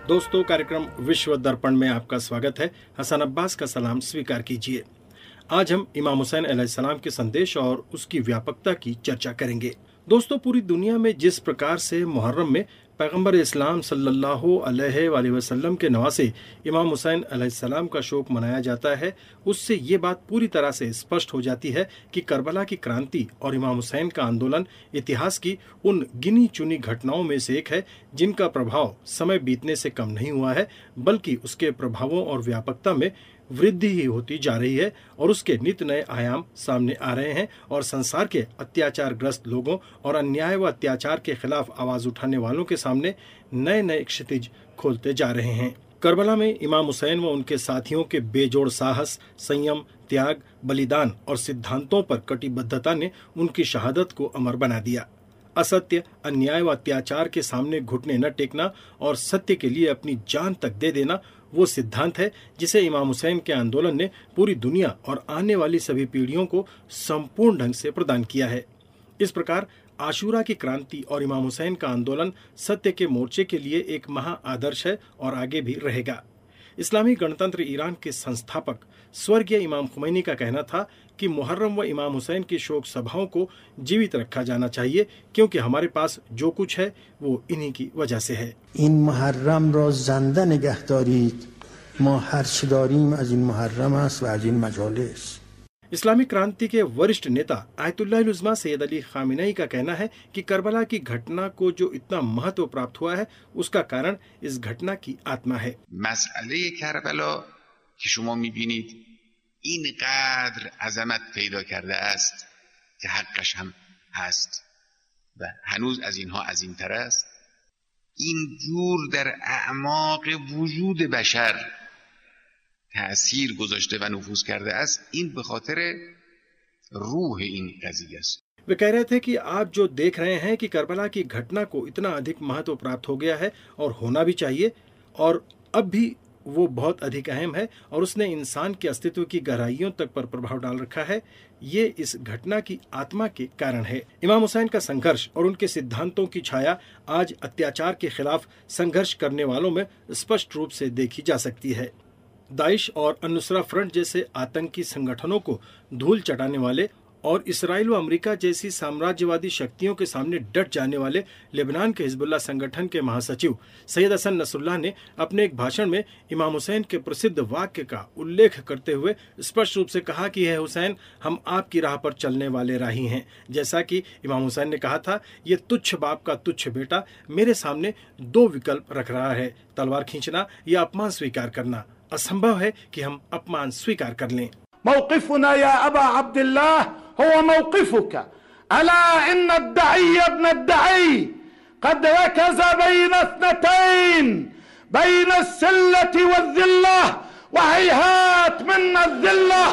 दोस्तों, कार्यक्रम विश्व दर्पण में आपका स्वागत है। हसन अब्बास का सलाम स्वीकार कीजिए। आज हम इमाम हुसैन अलैहिस्सलाम के संदेश और उसकी व्यापकता की चर्चा करेंगे। दोस्तों, पूरी दुनिया में जिस प्रकार से मुहर्रम में पैगंबर इस्लाम सल्लल्लाहु अलैहि वसल्लम के नवासे इमाम हुसैन अलैहिस्सलाम का शोक मनाया जाता है, उससे ये बात पूरी तरह से स्पष्ट हो जाती है कि करबला की क्रांति और इमाम हुसैन का आंदोलन इतिहास की उन गिनी चुनी घटनाओं में से एक है जिनका प्रभाव समय बीतने से कम नहीं हुआ है, बल्कि उसके प्रभावों और व्यापकता में वृद्धि ही होती जा रही है और उसके नित नए आयाम सामने आ रहे हैं और संसार के अत्याचार ग्रस्त लोगों और अन्याय व अत्याचार के खिलाफ आवाज उठाने वालों के सामने नए नए क्षितिज खोलते जा रहे हैं। करबला में इमाम हुसैन व उनके साथियों के बेजोड़ साहस, संयम, त्याग, बलिदान और सिद्धांतों पर कटिबद्धता ने उनकी शहादत को अमर बना दिया। असत्य, अन्याय व अत्याचार के सामने घुटने न टेकना और सत्य के लिए अपनी जान तक दे देना वो सिद्धांत है जिसे इमाम हुसैन के आंदोलन ने पूरी दुनिया और आने वाली सभी पीढ़ियों को संपूर्ण ढंग से प्रदान किया है। इस प्रकार आशूरा की क्रांति और इमाम हुसैन का आंदोलन सत्य के मोर्चे के लिए एक महा आदर्श है और आगे भी रहेगा। इस्लामी गणतंत्र ईरान के संस्थापक स्वर्गीय इमाम खुमैनी का कहना था कि मुहर्रम व इमाम हुसैन की शोक सभाओं को जीवित रखा जाना चाहिए, क्योंकि हमारे पास जो कुछ है वो इन्हीं की वजह से है। इन मुहर्रम रो ज़िंदा निगह दारीद, मा हर्ष दारीम अज़ इन मुहर्रम अस्त व अज़ इन मजालिस। इस्लामी क्रांति के वरिष्ठ नेता आयतुल्लाह उज़्मा सैयद अली खामेनी का कहना है कि करबला की घटना को जो इतना महत्व प्राप्त हुआ है उसका कारण इस घटना की आत्मा है। मसअले करबला कि शुमा मिबीनीद اینقدر عظمت پیدا کرده است که حقش هم هست و هنوز از اینها عظیم‌تر است. این جور در اعماق وجود بشر تأثیر گذاشته و نفوذ کرده است. این به خاطر روح این قضیه است. वे कह रहे थे कि आप जो देख रहे हैं कि करबला की घटना को इतना अधिक महत्व प्राप्त हो गया है और होना भी चाहिए, और अब भी वो बहुत अधिक अहम है और उसने इंसान के अस्तित्व की गहराइयों तक पर प्रभाव डाल रखा है। ये इस घटना की आत्मा के कारण है। इमाम हुसैन का संघर्ष और उनके सिद्धांतों की छाया आज अत्याचार के खिलाफ संघर्ष करने वालों में स्पष्ट रूप से देखी जा सकती है। दाइश और अन-नुसरा फ्रंट जैसे आतंकी संगठनों को धूल चटाने वाले और इसराइल व अमेरिका जैसी साम्राज्यवादी शक्तियों के सामने डट जाने वाले लेबनान के हिजबुल्लाह संगठन के महासचिव सैयद हसन नसरुल्लाह ने अपने एक भाषण में इमाम हुसैन के प्रसिद्ध वाक्य का उल्लेख करते हुए स्पष्ट रूप से कहा कि है हुसैन, हम आपकी राह पर चलने वाले राही हैं। जैसा कि इमाम हुसैन ने कहा था, ये तुच्छ बाप का तुच्छ बेटा मेरे सामने दो विकल्प रख रहा है, तलवार खींचना या अपमान स्वीकार करना। असंभव है कि हम अपमान स्वीकार कर लें। موقفنا يا أبا عبد الله هو موقفك. ألا إن الدعي ابن الدعي قد ركز بين اثنتين، بين السلة والذلة، وهيهات من الذلة.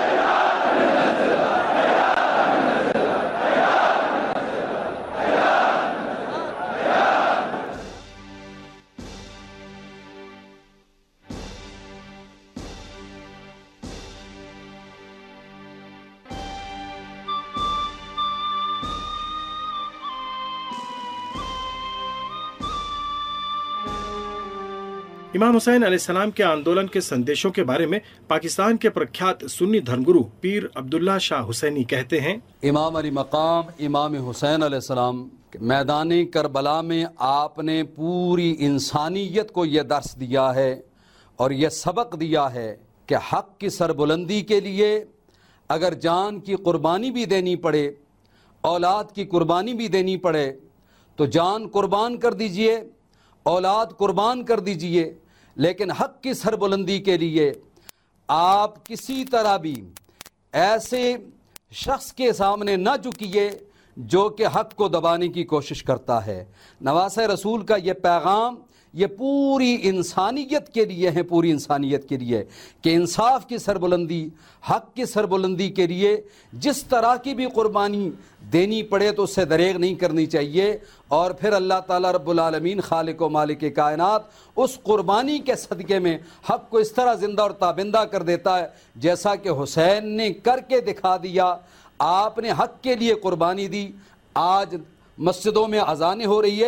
इमाम हुसैन अलैहिस्सलाम के आंदोलन के संदेशों के बारे में पाकिस्तान के प्रख्यात सुन्नी धर्मगुरु पीर अब्दुल्ला शाह हुसैनी कहते हैं, इमाम अली मकाम इमाम हुसैन अलैहिस्सलाम मैदानी करबला में आपने पूरी इंसानियत को यह दर्स दिया है और यह सबक दिया है कि हक की सरबुलंदी के लिए अगर जान की कुर्बानी भी देनी पड़े, औलाद की कुर्बानी भी देनी पड़े, तो जान कुर्बान कर दीजिए, औलाद कुर्बान कर दीजिए, लेकिन हक की सरबुलंदी के लिए आप किसी तरह भी ऐसे शख्स के सामने न झुकिए जो कि हक को दबाने की कोशिश करता है। नवासे रसूल का ये पैगाम ये पूरी इंसानियत के लिए है, पूरी इंसानियत के लिए कि इंसाफ की सरबुलंदी, हक की सरबुलंदी के लिए जिस तरह की भी कुर्बानी देनी पड़े तो उससे दरेग नहीं करनी चाहिए। और फिर अल्लाह ताला रब्बुल आलमीन खालिक व मालिक कायनात उस कुर्बानी के सदक़े में हक को इस तरह ज़िंदा और ताबिंदा कर देता है जैसा कि हुसैन ने करके दिखा दिया। आपने हक के लिए कुर्बानी दी। आज मस्जिदों में अज़ानें हो रही है,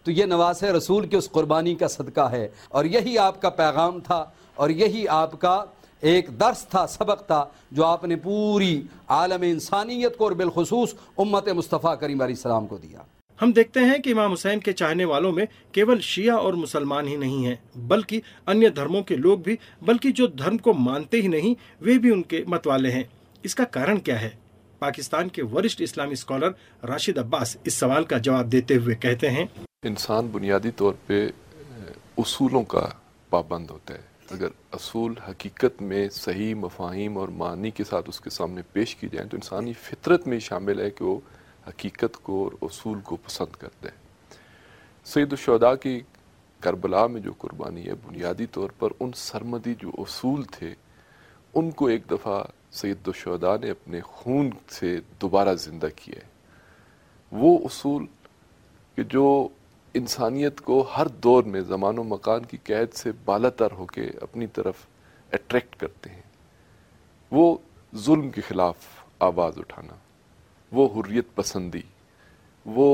تو یہ نواز رسول کی اس قربانی کا صدقہ ہے، اور یہی آپ کا پیغام تھا، اور یہی آپ کا ایک درس تھا، سبق تھا، جو آپ نے پوری عالم انسانیت کو اور بالخصوص امت مصطفیٰ کریم علیہ السلام کو دیا۔ ہم دیکھتے ہیں کہ امام حسین کے چاہنے والوں میں کیول شیعہ اور مسلمان ہی نہیں ہیں، بلکہ انیہ دھرموں کے لوگ بھی، بلکہ جو دھرم کو مانتے ہی نہیں وہ بھی ان کے مت والے ہیں۔ اس کا کارن کیا ہے؟ پاکستان کے وریشٹ اسلامی اسکالر راشد عباس اس سوال کا جواب دیتے ہوئے کہتے ہیں، انسان بنیادی طور پہ اصولوں کا پابند ہوتا ہے۔ اگر اصول حقیقت میں صحیح مفاہیم اور معنی کے ساتھ اس کے سامنے پیش کی جائیں تو انسانی فطرت میں شامل ہے کہ وہ حقیقت کو اور اصول کو پسند کرتے ہیں۔ سید الشہداء کی کربلا میں جو قربانی ہے، بنیادی طور پر ان سرمدی جو اصول تھے ان کو ایک دفعہ سید الشہداء نے اپنے خون سے دوبارہ زندہ کیا ہے۔ وہ اصول کہ جو انسانیت کو ہر دور میں زمان و مکان کی قید سے بالاتر ہو کے اپنی طرف اٹریکٹ کرتے ہیں، وہ ظلم کے خلاف آواز اٹھانا، وہ حریت پسندی، وہ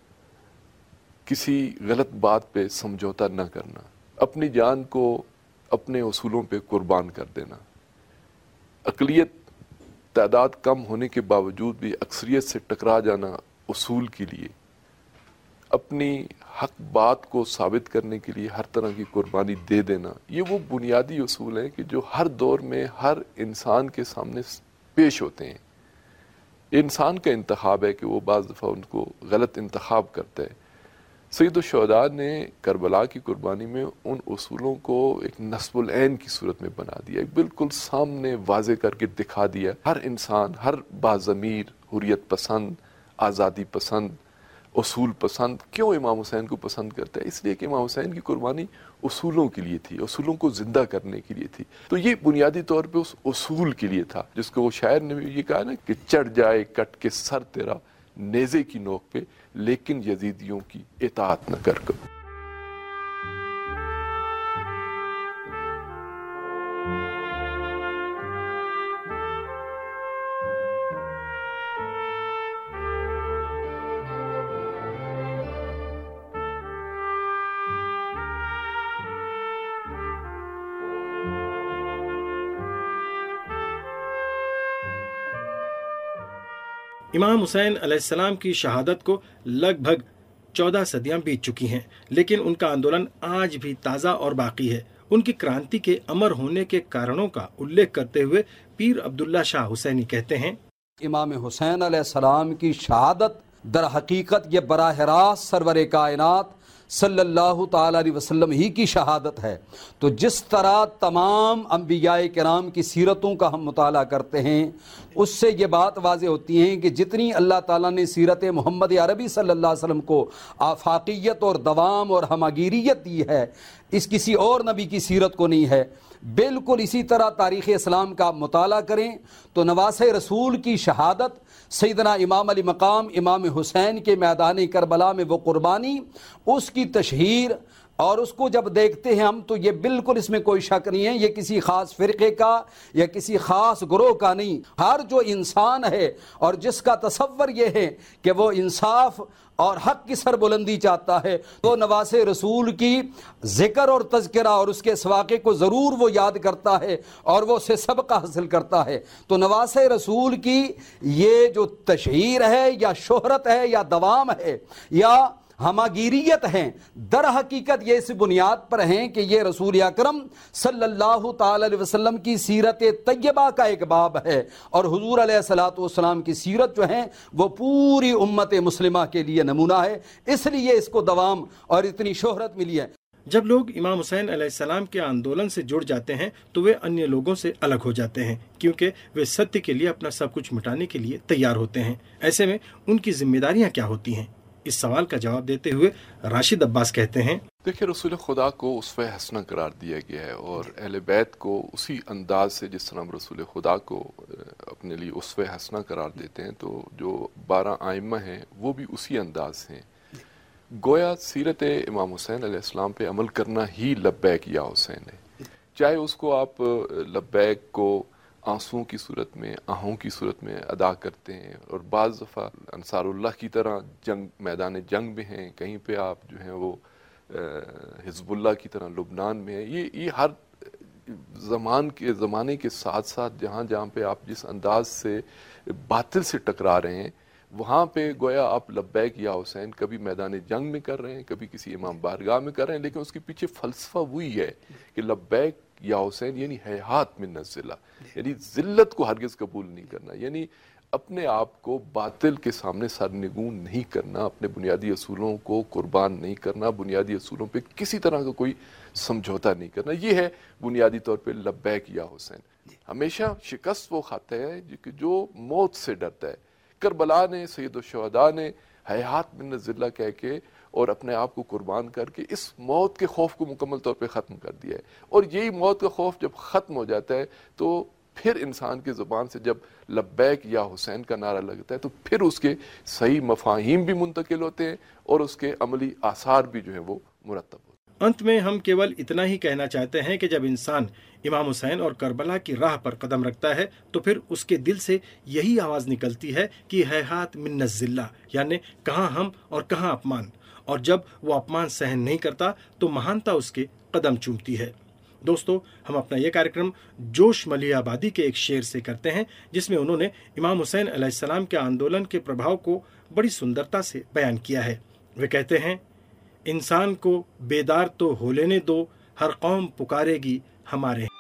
کسی غلط بات پہ سمجھوتا نہ کرنا، اپنی جان کو اپنے اصولوں پہ قربان کر دینا، اقلیت تعداد کم ہونے کے باوجود بھی اکثریت سے ٹکرا جانا اصول کے لیے، اپنی حق بات کو ثابت کرنے کے لیے ہر طرح کی قربانی دے دینا، یہ وہ بنیادی اصول ہیں کہ جو ہر دور میں ہر انسان کے سامنے پیش ہوتے ہیں۔ انسان کا انتخاب ہے کہ وہ بعض دفعہ ان کو غلط انتخاب کرتا ہے۔ سید الشہداء نے کربلا کی قربانی میں ان اصولوں کو ایک نصب العین کی صورت میں بنا دیا، ایک بالکل سامنے واضح کر کے دکھا دیا۔ ہر انسان، ہر باضمیر حریت پسند، آزادی پسند، اصول پسند کیوں امام حسین کو پسند کرتا ہے؟ اس لیے کہ امام حسین کی قربانی اصولوں کے لیے تھی، اصولوں کو زندہ کرنے کے لیے تھی۔ تو یہ بنیادی طور پہ اس اصول کے لیے تھا، جس کو وہ شاعر نے بھی یہ کہا نا کہ چڑھ جائے کٹ کے سر تیرا نیزے کی نوک پہ، لیکن یزیدیوں کی اطاعت نہ کر کبھی۔ امام حسین علیہ السلام کی شہادت کو لگ بھگ 14 صدیاں بیت چکی ہیں، لیکن ان کا آندولن آج بھی تازہ اور باقی ہے۔ ان کی کرانتی کے امر ہونے کے کارنوں کا الیکھ کرتے ہوئے پیر عبداللہ شاہ حسینی کہتے ہیں، امام حسین علیہ السلام کی شہادت در حقیقت یہ براہ راست سرور کائنات صلی اللہ تعالی علیہ وسلم ہی کی شہادت ہے۔ تو جس طرح تمام انبیاء کرام کی سیرتوں کا ہم مطالعہ کرتے ہیں، اس سے یہ بات واضح ہوتی ہے کہ جتنی اللہ تعالیٰ نے سیرت محمد عربی صلی اللہ علیہ وسلم کو آفاقیت اور دوام اور ہمگیریت دی ہے، اس کسی اور نبی کی سیرت کو نہیں ہے۔ بالکل اسی طرح تاریخ اسلام کا مطالعہ کریں تو نواس رسول کی شہادت، سیدنا امام علی مقام امام حسین کے میدان کربلا میں وہ قربانی، اس کی تشہیر، اور اس کو جب دیکھتے ہیں ہم تو یہ بالکل اس میں کوئی شک نہیں ہے یہ کسی خاص فرقے کا یا کسی خاص گروہ کا نہیں۔ ہر جو انسان ہے اور جس کا تصور یہ ہے کہ وہ انصاف اور حق کی سربلندی چاہتا ہے، تو نواس رسول کی ذکر اور تذکرہ اور اس کے اس واقعے کو ضرور وہ یاد کرتا ہے اور وہ اسے سبق حاصل کرتا ہے۔ تو نواس رسول کی یہ جو تشہیر ہے یا شہرت ہے یا دوام ہے یا ہمگیریت ہیں، در حقیقت یہ اس بنیاد پر ہیں کہ یہ رسول اکرم صلی اللہ تعالی علیہ وسلم کی سیرت طیبہ کا ایک باب ہے، اور حضور علیہ الصلوۃ والسلام کی سیرت جو ہے وہ پوری امت مسلمہ کے لیے نمونہ ہے، اس لیے اس کو دوام اور اتنی شہرت ملی ہے۔ جب لوگ امام حسین علیہ السلام کے آندولن سے جڑ جاتے ہیں تو وہ انیہ لوگوں سے الگ ہو جاتے ہیں، کیونکہ وہ ستیہ کے لیے اپنا سب کچھ مٹانے کے لیے تیار ہوتے ہیں۔ ایسے میں ان کی ذمہ داریاں کیا ہوتی ہیں؟ اس سوال کا جواب دیتے ہوئے راشد عباس کہتے ہیں، دیکھیں رسول خدا کو اسوہ حسنہ قرار دیا گیا ہے، اور اہل بیت کو اسی انداز سے جس طرح رسول خدا کو اپنے لیے اسوہ حسنہ قرار دیتے ہیں، تو جو 12 ائمہ ہیں وہ بھی اسی انداز ہیں۔ گویا سیرت امام حسین علیہ السلام پہ عمل کرنا ہی لبیک یا حسین ہے، چاہے اس کو آپ لبیک کو آنسوؤں کی صورت میں، آہوں کی صورت میں ادا کرتے ہیں، اور بعض دفعہ انصار اللہ کی طرح جنگ میدان جنگ میں ہیں، کہیں پہ آپ جو ہیں وہ حزب اللہ کی طرح لبنان میں ہیں۔ یہ ہر زمانے کے ساتھ ساتھ جہاں پہ آپ جس انداز سے باطل سے ٹکرا رہے ہیں، وہاں پہ گویا آپ لبیک یا حسین کبھی میدان جنگ میں کر رہے ہیں، کبھی کسی امام بارگاہ میں کر رہے ہیں، لیکن اس کے پیچھے فلسفہ وہی ہے کہ لبیک یا حسین یعنی ہیہات من الذلہ، یعنی ذلت کو ہرگز قبول نہیں کرنا، یعنی اپنے آپ کو باطل کے سامنے سرنگون نہیں کرنا، اپنے بنیادی اصولوں کو قربان نہیں کرنا، بنیادی اصولوں پہ کسی طرح کا کوئی سمجھوتا نہیں کرنا۔ یہ ہے بنیادی طور پہ لبیک یا حسین۔ ہمیشہ شکست وہ کھاتا ہے جو موت سے ڈرتا ہے۔ کربلا نے، سید الشہداء نے ہیہات من الذلہ کہہ کے اور اپنے آپ کو قربان کر کے اس موت کے خوف کو مکمل طور پہ ختم کر دیا ہے، اور یہی موت کا خوف جب ختم ہو جاتا ہے تو پھر انسان کی زبان سے جب لبیک یا حسین کا نعرہ لگتا ہے تو پھر اس کے صحیح مفاہیم بھی منتقل ہوتے ہیں اور اس کے عملی آثار بھی جو ہیں وہ مرتب ہوتے ہیں۔ انت میں ہم کیول اتنا ہی کہنا چاہتے ہیں کہ جب انسان امام حسین اور کربلا کی راہ پر قدم رکھتا ہے تو پھر اس کے دل سے یہی آواز نکلتی ہے کہ ہیہات من الذلہ، یعنی کہاں ہم اور کہاں اپمان، اور جب وہ اپمان سہن نہیں کرتا تو مہانتا اس کے قدم چومتی ہے۔ دوستو، ہم اپنا یہ کارکرم جوش ملیح آبادی کے ایک شعر سے کرتے ہیں جس میں انہوں نے امام حسین علیہ السلام کے آندولن کے پربھاؤ کو بڑی سندرتا سے بیان کیا ہے۔ وہ کہتے ہیں، انسان کو بیدار تو ہو لینے دو، ہر قوم پکارے گی ہمارے